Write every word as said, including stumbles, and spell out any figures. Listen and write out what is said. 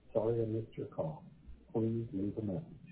Sorry I missed your call. Please leave a message.